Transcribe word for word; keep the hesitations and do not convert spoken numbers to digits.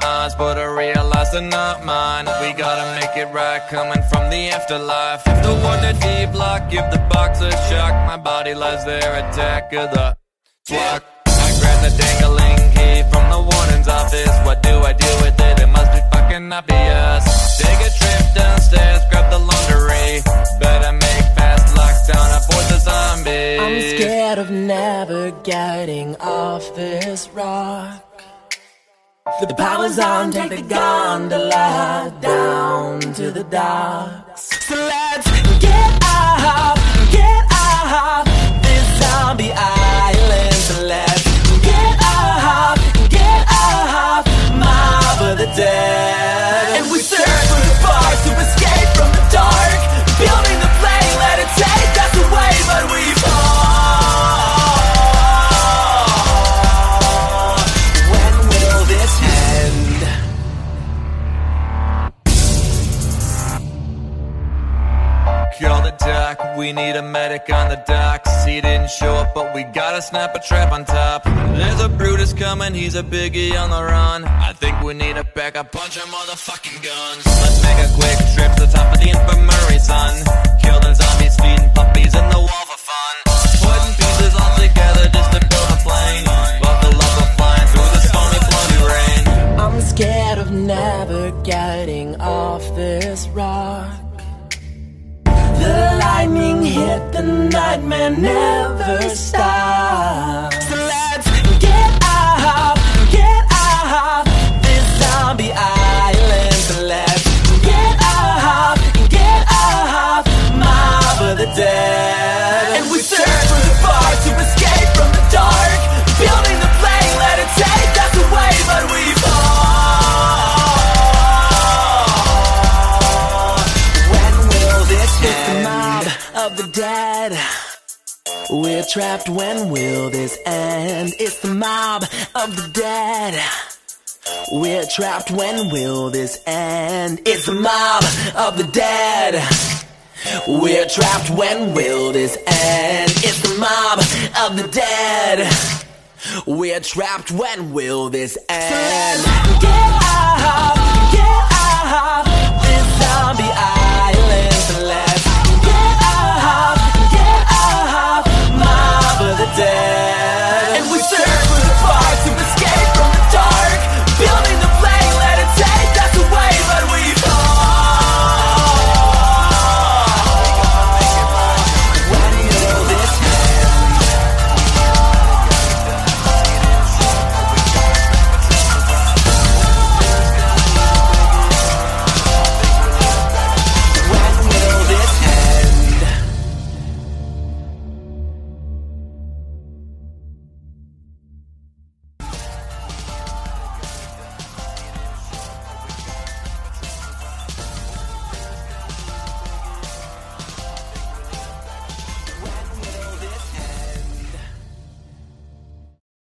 eyes, but I realize they're not mine. We gotta make it right, coming from the afterlife. If the water deep lock, give the box a shock. My body lies there, attack of the clock. I grab the dangling key from the warden's office. What do I do with it? It must be fucking obvious. Take a trip downstairs, grab the laundry. Better make fast, lockdown, avoid the zombies. I'm scared of never getting off this rock. The power's on, take the gondola down to the docks. So let's get off, get off this zombie island. So let's get off, get off Mob of the Dead. And we search for the bars to escape from the dark. Building the plane, let it take us away, but we fall. Call the doc, we need a medic on the docks. He didn't show up, but we gotta snap a trap on top. There's a Brutus coming, he's a biggie on the run. I think we need a backup bunch of motherfucking guns. Let's make a quick trip to the top of the infirmary, son. Kill the zombies, feeding puppies in the wall for fun. Putting pieces all together just to build a plane. Buckle up, we're flying through the stormy, bloody rain. I'm scared of never getting off this rock. The lightning hit, the nightmare never stops. So let's get off, get off this zombie island. So let's get off, get off Mob of the Dead. And we search for the bars to escape from the dark. Building the plane, let it take us away, but we fall. Of the dead, we're trapped. When will this end? It's the mob of the dead. We're trapped. When will this end? It's the mob of the dead. We're trapped. When will this end? It's the mob of the dead. We're trapped. When will this end? So